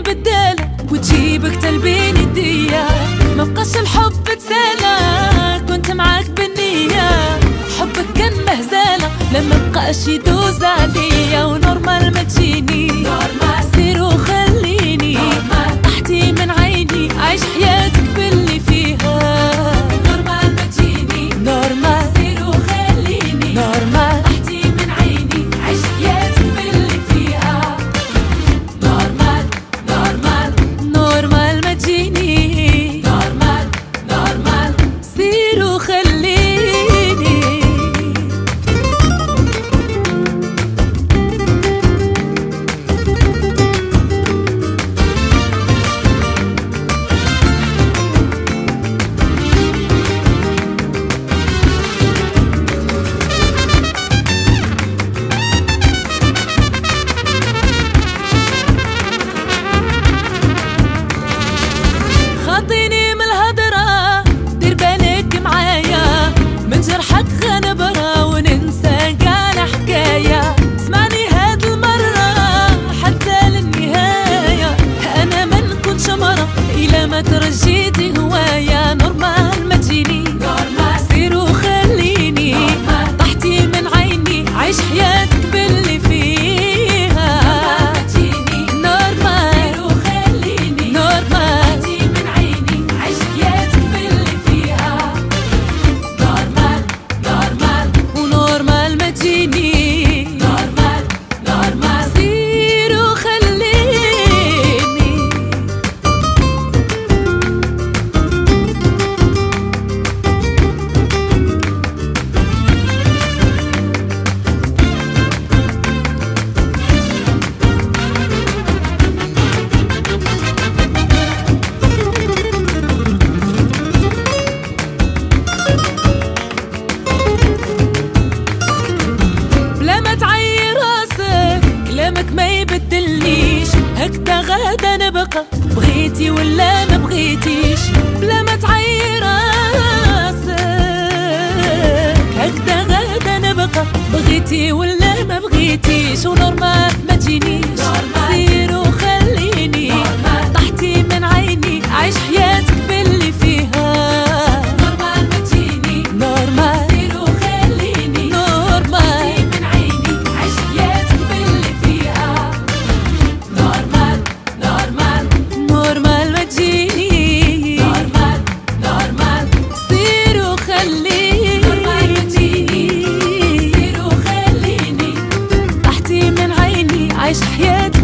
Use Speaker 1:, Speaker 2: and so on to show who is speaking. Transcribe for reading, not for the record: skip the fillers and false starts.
Speaker 1: بدالة وتجيبك تلبين يديا. ما بقاش الحب تسالى، كنت معاك بالنية. حبك كان مهزالة لما بقاش يدوز عليا. ونورمال ما تجيني، سير وخليني تحتي من عيني، عيش حياتك باللي فيها. نورمال ما تجيني، نورمال سير وخليني، نورمال تحتي من عيني، عيش حياتك باللي فيها. نورمال نورمال نورمال ما تجيني، نورمال نورمال سير وخليني. خاطيني من الهضرة، دير بالك معايا، من جرحك غنبرة وننسى كاع الحكاية. اسمعني هاد المرة حتى للنهاية، أنا ما نكونش مرة إلا ما ترجيتي هوايا. نورمال ما تجيني، سير وخليني تحتي من عيني، عيش حياتك باللي فيها. نورمال سير وخليني، نورمال تحتي من عيني، عيش حياتك باللي فيها. نورمال نورمال ونورمال ما تجيني، نورمال نورمال سير وخليني. بلا ما تعير راسك كلامك ما يبدلنيش، هكذا غادا نبقى بغيتي ولا ما بغيتيش. بلا ما تعير راسك هكذا غادا نبقى بغيتي ولا ما بغيتيش. ونورمال ما تجينيش، سير وخليني تحتي من عيني، عيش حياتك باللي فيها. نورمال ما تجيني، نورمال سير وخليني، نورمال تحتي من عيني، عيش حياتك باللي فيها. نورمال نورمال نورمال ما تجيني، نورمال نورمال سير وخليني. نورمال ما تجيني، سير وخليني تحتي من عيني، عيش حياتك